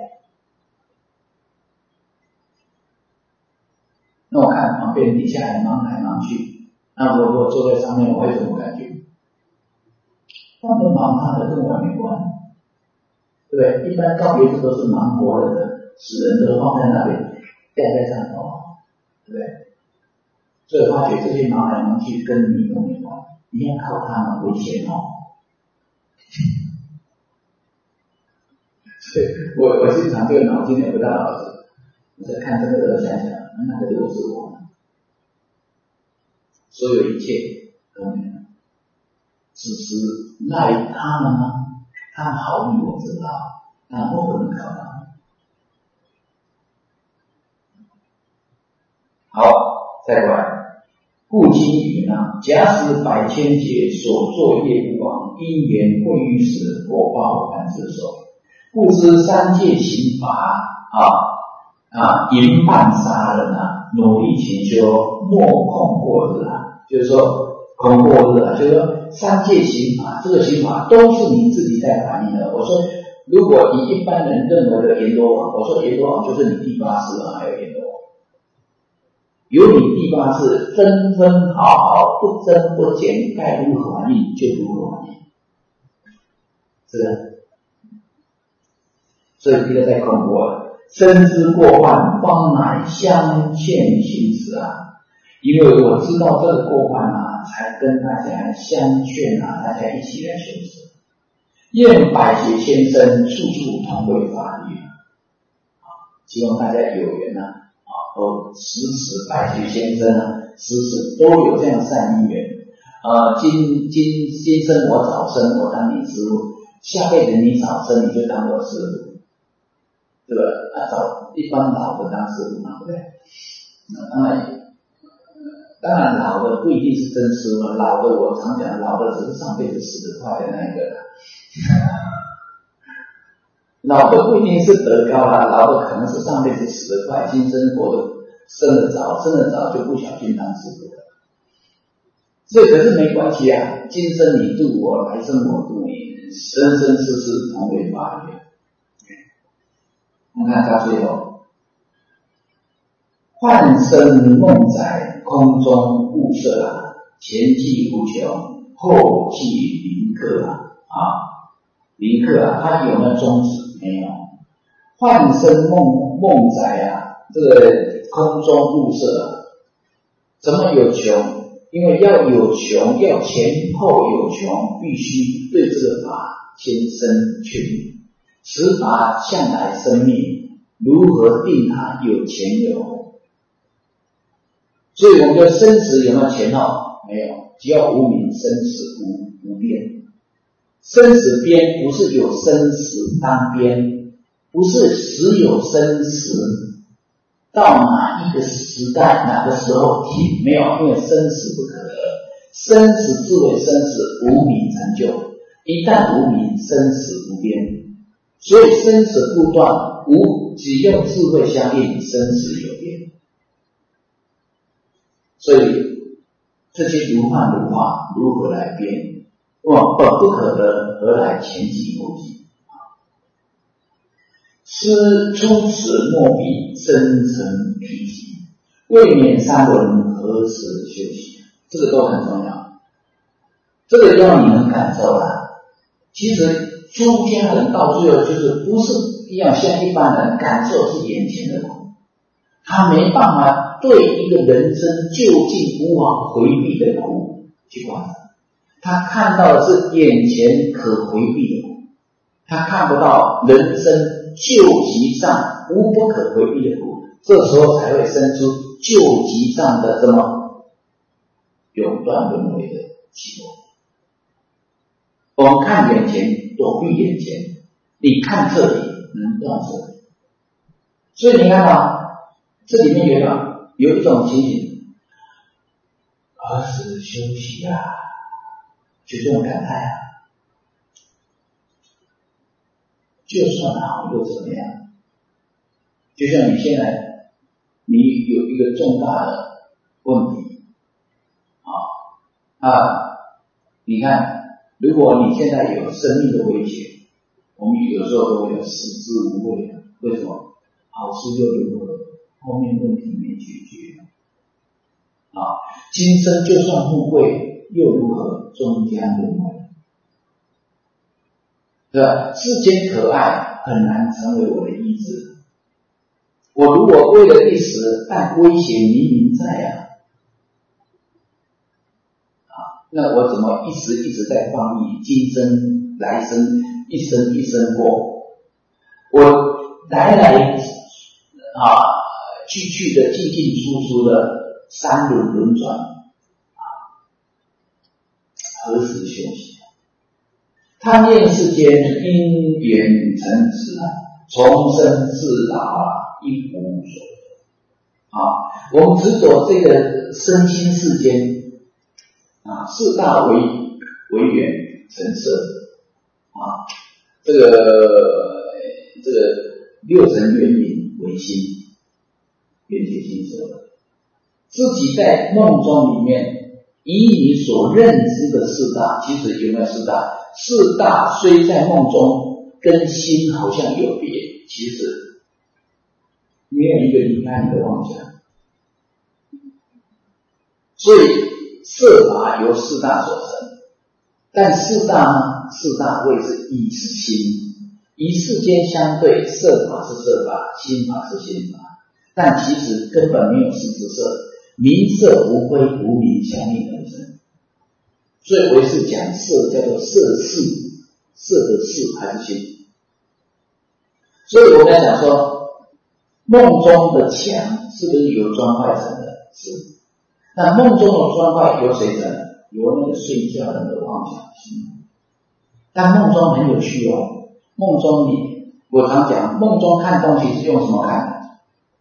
那我看旁边底下人忙来忙去，那如果坐在上面，我会什么感觉？他们忙他的跟我没关，对不对？一般告别式都是忙活了的，死人都放在那里，吊在上头，对不对？所以发觉这些忙来忙去跟你有没关？你要靠他们危险哦。所以我经常这个脑筋也不大好使，我在看这个人想想，那个就是我，所有一切都没有，只是赖他们吗？他们好比我知道，但我不能靠他们。好，再过来。故今云假使百千劫所作业不亡，因缘会于时，果报难自受。故知三界刑罚淫犯杀人努力勤修，莫空过日就是说空过日就是说三界刑罚，这个刑罚都是你自己在反映的。我说，如果以一般人认为的阎罗王，我说阎罗王就是你第八世还有阎罗王。有你第八世分分毫毫不增不减，该如何反应就如何反应，是不是？所以这个在空过了，深知过患，方乃相劝行持因为我知道这个过患才跟大家相劝大家一起来修持。愿百劫千生，处处同为法律希望大家有缘都时时百劫千生时时都有这样善因缘。今生我早生，我当你师父；下辈子你早生，你就当我师父，对吧？找一般老的当师父嘛，对不对？当然老的不一定是真师父，老的我常讲，老的只是上辈子死得快的那个啦。老的不一定是德高老的可能是上辈子死得快，今生活的生得早就不小心当师父了。所以可是没关系今生你度我，来生我度你，生生世世同为法缘。我们看到最后，幻生梦载，空中物色前际无穷，后继临客临客他有没有终止？没有。幻生梦载这个空中物色怎么有穷？ 因为要有穷，要前后有穷，必须对这个法先生确定。此法向来生灭，如何定它有前有后？所以我们的生死有没有前后？没有，只要无明，生死无边。生死边不是有生死当边，不是时有生死，到哪一个时代哪个时候停？没有，因为生死不可得，生死之为生死，无明成就。一旦无明，生死无边。所以生死不断，只要智慧相应，生死有边。所以这些如幻如化如何来变？本不可得，何来前及后及？思初始末彼，深沉疲极，未免三轮，何时休息？这个都很重要，这个要你能感受啦。其实出家人到最后就是不是要像一般人感受是眼前的苦，他没办法对一个人生究竟无法回避的苦去观察，他看到的是眼前可回避的苦，他看不到人生究极上无不可回避的苦，这时候才会生出究极上的什么永断轮回的起落。我们看眼前，躲避眼前，你看这里，能断这里。所以你看到这里面有一种情形，何时休息啊？就这种感慨啊。就算好又怎么样？就像你现在你有一个重大的问题你看，如果你现在有生命的威胁，我们有时候都会有食之无味的。为什么？好事又如何？后面问题没解决今生就算富贵又如何？终将轮回。对吧？世间可爱很难成为我的意志。我如果为了一时，但威胁明明在那我怎么一时一直在放逸？今生来生，一生一生过，我来去的进进出出的三轮轮转何时休息？贪恋世间，因缘成执从生至老一无所得。我们执着这个身心世间四大为缘成色这个六尘缘影为心，缘觉心色。自己在梦中里面，以你所认知的四大，其实有没有四大？四大虽在梦中跟心好像有别，其实没有一个离开你的妄想。所以色法由四大所生，但四大谓之意识心，与世间相对，色法是色法，心法是心法，但其实根本没有实质色，名色无非无明相应而生。所以唯识讲色叫做色事，色的事还是心。所以我们讲说，梦中的墙是不是由砖块成的？是。那梦中的砖块由谁成？由那个睡觉人的妄想心。但梦中很有趣梦中我常讲，梦中看东西是用什么看？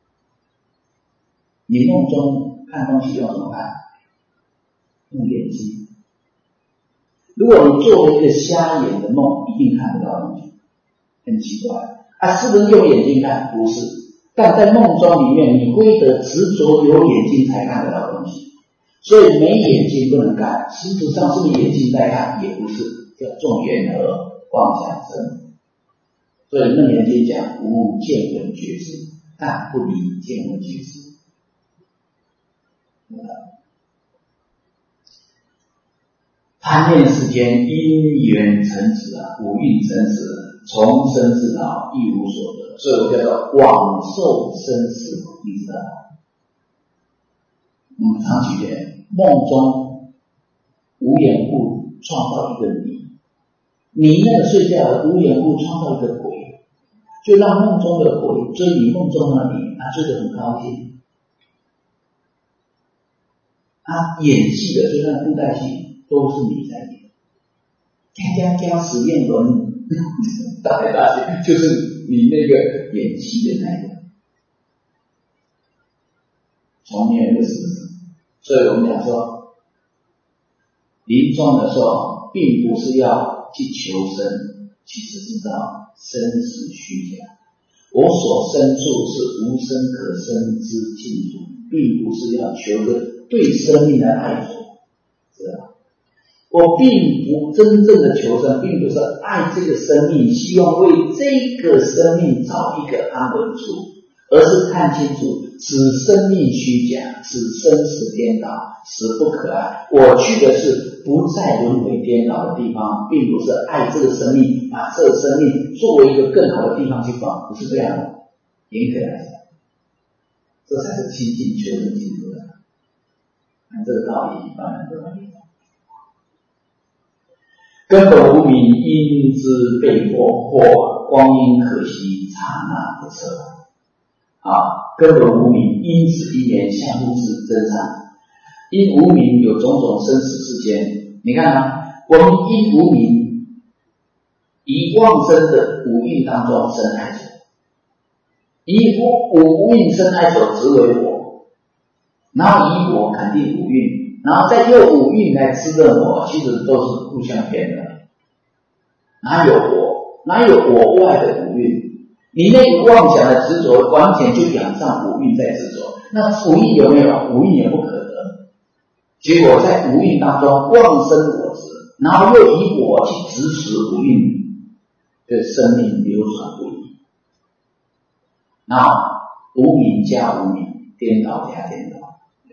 你梦中看东西用什么看？用眼睛。如果你做了一个瞎眼的梦，一定看不到东西，很奇怪是不是用眼睛看？不是，但在梦中里面，你非得执着有眼睛才看得到东西，所以没眼睛不能看。实质上是不是眼睛在看？也不是，叫众缘和妄想生。所以楞严经讲无见闻觉知，但不离见闻觉知。贪恋世间，因缘成执五蕴成执，从生至老一无所得，所以我叫做枉受生死，你知道吗？我们常举例， 梦中无缘故创造一个你那个睡觉的无缘故创造一个鬼，就让梦中的鬼追你梦中的你，他追得很高兴。演戏的就像布袋戏都是你在演，加实验轮打来打去，就是你那个演戏的那个。从没有一个事实，所以我们讲说，临终的时候，并不是要去求生，其实是知道生死虚假。我所生处是无生可生之净土，并不是要求个对生命的爱所，知道？我并不真正的求生，并不是爱这个生命，希望为这个生命找一个安稳处，而是看清楚此生命虚假，此生死颠倒，死不可爱。我去的是不再轮回颠倒的地方，并不是爱这个生命，把这个生命作为一个更好的地方去放，不是这样的。严格来讲，这才是亲近求生净土的。按这个道理，一般人都能理解。根本无明，因之被迫，或光阴可惜，刹那不测。根本无明，因此因缘相互之增长。因无明有种种生死世间，你看我们因无明，以妄生的五蕴当中生爱者，以五蕴生爱者执为我，然后以我肯定五蕴，然后再用五蕴来滋润我，其实都是互相骗的。哪有我外的五蕴？你那个妄想的执着，完全就养上五蕴在执着。那五蕴有没有？五蕴也不可得。结果在五蕴当中妄生我执，然后又以我去指使五蕴的生命流转不已。那无明加无明，颠倒加颠倒。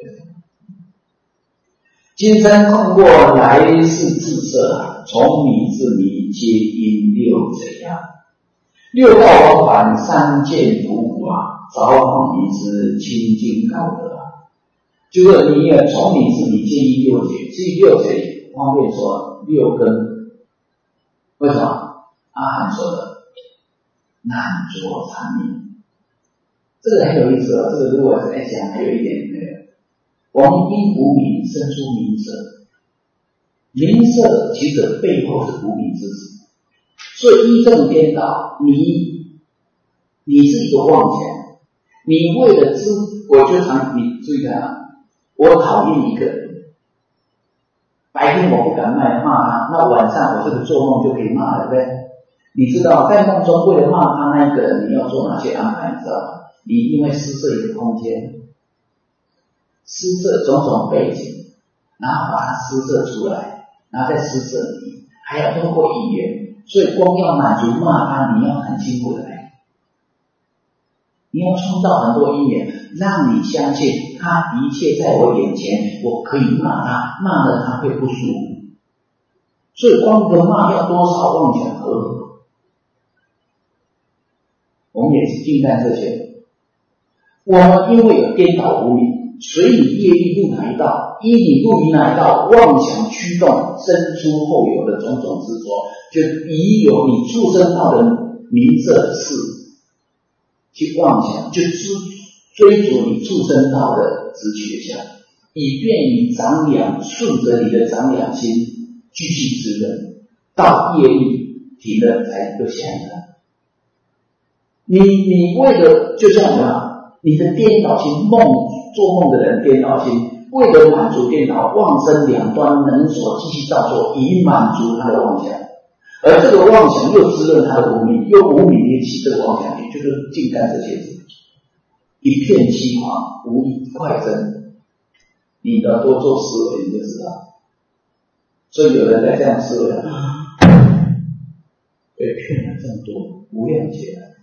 今生空过，来世自设，从迷至迷，皆因六贼六道往返，三界浮浮早访迷之，清净高德就是你从迷至迷，皆因六贼。至于六贼，方便说六根。为什么？阿含说的难着缠命，这个很有意思这个如果是在讲，还有一点我们因无明生出名色，名色其实背后是无明之识，所以依这种颠倒，你是一个妄想，你为了我就常你注意看我讨厌一个人，白天我不敢骂他，那晚上我这个做梦就可以骂了，对不对？你知道在梦中为了骂他那个人，你要做哪些安排？你知道吗？你一定会施设一个空间，施设种种背景，然后把它施设出来，然后再施设你，还要通过语言，所以光要满足骂他，你要很辛苦的你要创造很多因缘，让你相信他一切在我眼前，我可以骂他，骂了他会不舒服。所以光一个骂要多少妄想和我们也是近代这些，我们因为有颠倒无明，随你业力入哪一道，依你入于哪一道，妄想驱动，生出后有的种种执着，就已有你畜生道的名色事去妄想，就追逐你畜生道的直觉相，以便你长养，顺着你的长养心继续滋润，到业力停了才有下一个。你为了就像你的颠倒心，做梦的人颠倒心，为了满足颠倒，妄生两端能所继续造作，以满足他的妄想，而这个妄想又滋润他的无明，又无明引起这个妄想，也就是近代这些字，一片凄惶，无以快真。你要多做思维，你就知道。所以有人在这样思维被骗了这么多，无量劫了。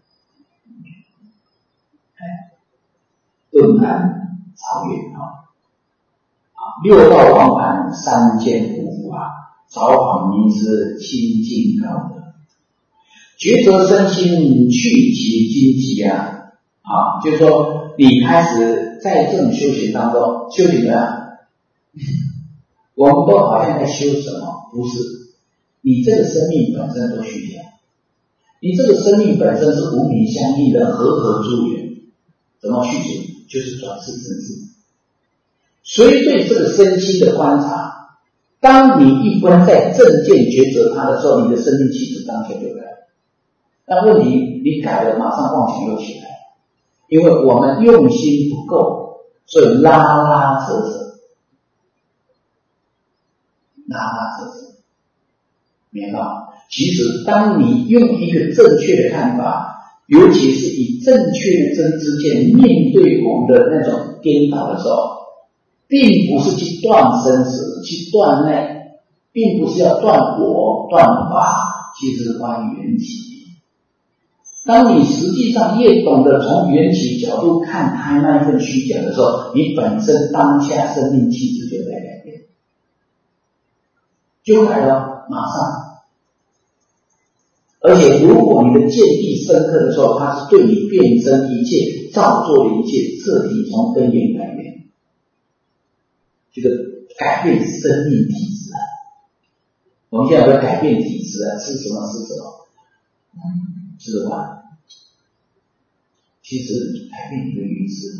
顿然超越六道往返，三界浮浮早访迷之，清净高德。抉择身心，去其荆棘就是说你开始在这种修行当中，修行我们都好像在修什么？不是，你这个生命本身都虚假，你这个生命本身是无名相应的和合诸缘，怎么去除？就是转世正知。随对这个身心的观察，当你一分在正见抉择它的时候，你的生命气质当前就改了。但问题你改了，马上妄想又起来了，因为我们用心不够，所以拉拉扯扯，明白吗？其实当你用一个正确的看法，尤其是以正确的真知见面对我们的那种颠倒的时候，并不是去断生死，去断内，并不是要断我断法，其实是关于缘起。当你实际上越懂得从缘起角度看它那一份虚假的时候，你本身当下生命气质就在改变，就改了，马上。而且如果你的见地深刻的时候，它是对你变身一切造作的一切彻底从根源改变，这个改变生命体质啊。我们现在要改变体质啊，吃什么吃什么，吃完其实改变一个鱼吃。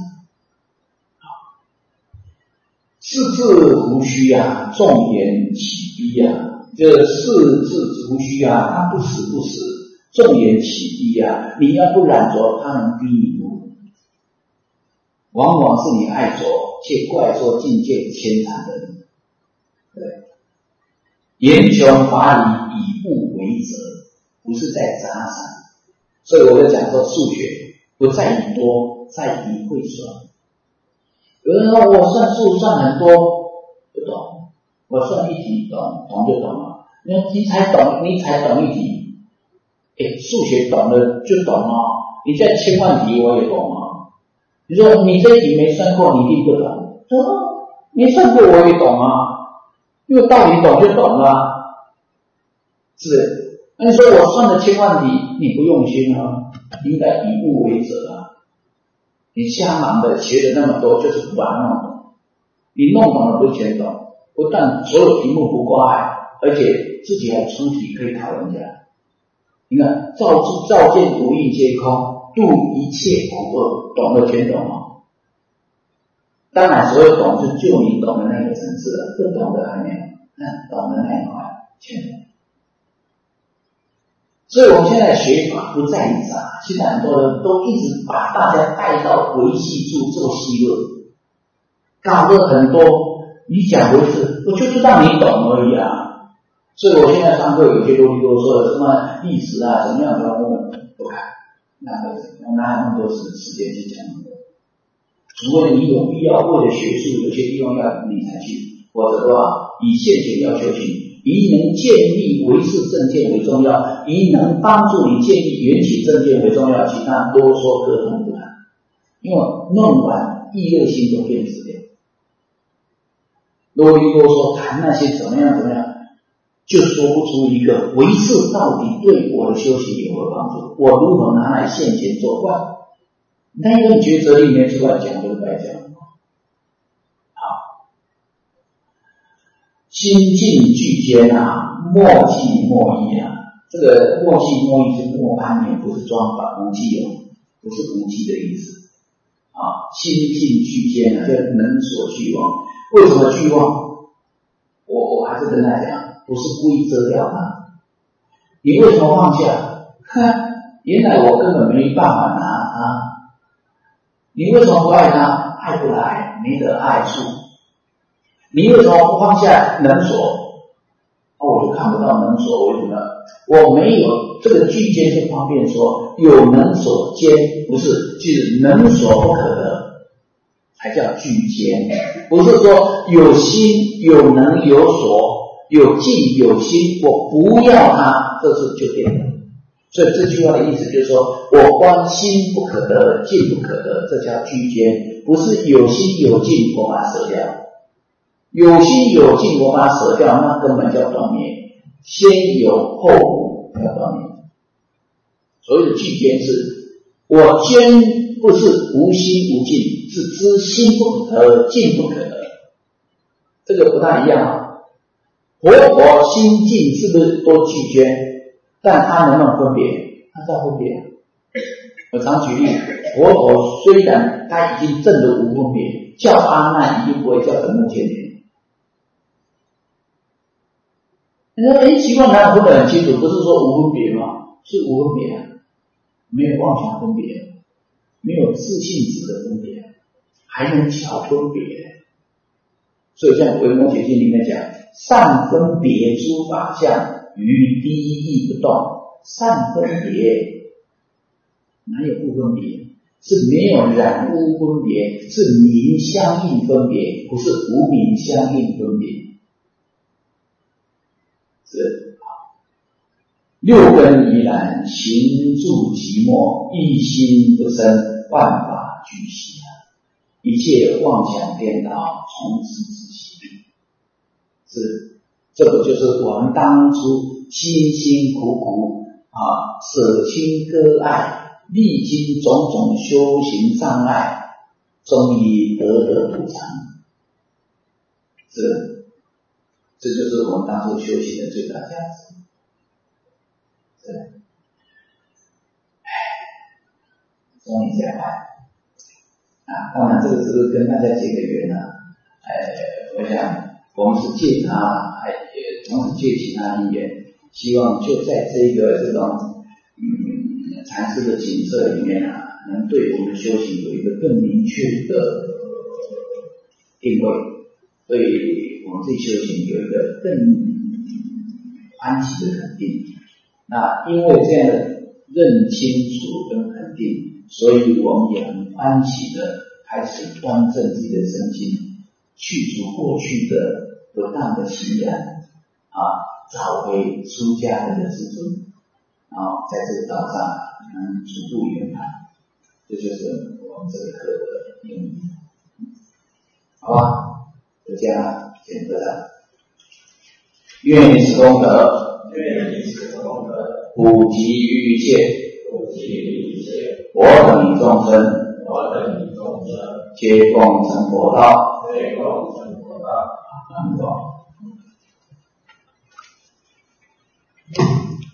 四字胡须啊，众言起逼啊，这四字胡须啊，它不死不死，众言起逼啊，你要不染着，它能逼你入。往往是你爱着，却怪说境界牵缠的人。对，言穷法理，以物为则，不是在杂散。所以我就讲说，数学不在于多，在于会算。有人说我算数算很多，不懂。我算一题懂就懂了。你才懂一题，数学懂了就懂了。你在千万题我也懂了。你说你这一题没算过，你一定不懂。没算过我也懂啊，因为道理懂就懂了，是不是？那你说我算了千万题，你不用心啊，应该以物为则啊。你瞎忙的学了那么多，就是不把它弄懂。你弄懂了不全懂，不但所有题目不挂碍，而且自己还出题可以考人家。你看，照见五蕴皆空，度一切苦厄，懂了全懂吗？当然，所有懂是就你懂的那个层次了，不懂的还没有，懂的那一块全懂。所以我们现在学法不在于杂，现在很多人都一直把大家带到维系住做戏论，搞得很多。你讲回事，我就是让你懂而已啊。所以我现在上课有些啰里啰嗦的，什么历史啊，什么样的不看，我哪有那么多时间去讲那个？除非你有必要为了学术，有些地方要你才去，或者说以现前要求去。以能建立唯识正见为重要，以能帮助你建立缘起正见为重要，其他啰嗦各通不谈。因为弄完意乐心就变质了，啰里啰嗦谈那些怎么样，就说不出一个唯识到底对我的修行有何帮助，我如何拿来现前做惯。那一份抉择力没出来讲就是白讲。心境俱坚啊，莫迹莫异啊。这个莫迹莫异是莫攀缘，不是装法无迹哦，不是无迹的意思啊。心境俱坚啊，就能所俱忘。为什么俱忘？我还是跟他讲，不是故意遮掉它。你为什么放下？原来我根本没办法拿它。你为什么不爱它？爱不来，没得爱处。你为什么不放下能所？我就看不到能所，为什么？我没有这个具间是方便说有能所兼，不是就是能所不可得，才叫具间。不是说有心有能有所有境有心，我不要它，这是就变了。所以这句话的意思就是说，我观心不可得，境不可得，这叫具间，不是有心有境我把它舍掉。有心有境我把它舍掉，那根本叫断灭。先有后无叫断灭。所谓的具间是，我间不是无心无境，是知心不可得，境不可得， 这个不太一样啊。佛陀心境是不是都拒绝？但他能不能分别？他知道分别。我常举例，佛陀虽然他已经证得无分别，叫阿难一定不会叫本目犍连。人家奇怪，哪有分得很清楚？不是说无分别吗？是无分别啊，没有妄想分别，没有自性质的分别，还能巧分别。所以像《维摩诘经》里面讲，善分别诸法相，于第一义不动。善分别哪有不分别？是没有染污分别，是名相应分别，不是无名相应分别。是六根怡然，行住寂寞，一心不生，万法俱息，一切妄想颠倒，从此自息。是，这个就是我们当初辛辛苦苦舍亲割爱，历经种种修行障碍，终于得补偿。这就是我们当初修行的最大价值。对，终于在当然这个是跟大家结个缘我想我们是借他，也同时借其他因缘，希望就在这种禅师的景色里面能对我们修行有一个更明确的定位，对我们自己修行有一个更欢喜的肯定。那因为这样的认清楚跟肯定，所以我们也很欢喜的开始端正自己的身心，去除过去的不当的习染找回出家人的自尊，然后在这个道上能逐步圆满。这就是我们这个课的用意。好吧，就这样先课上。愿以此功德，普及于一切，我等众生，皆共成佛道。阿弥陀佛。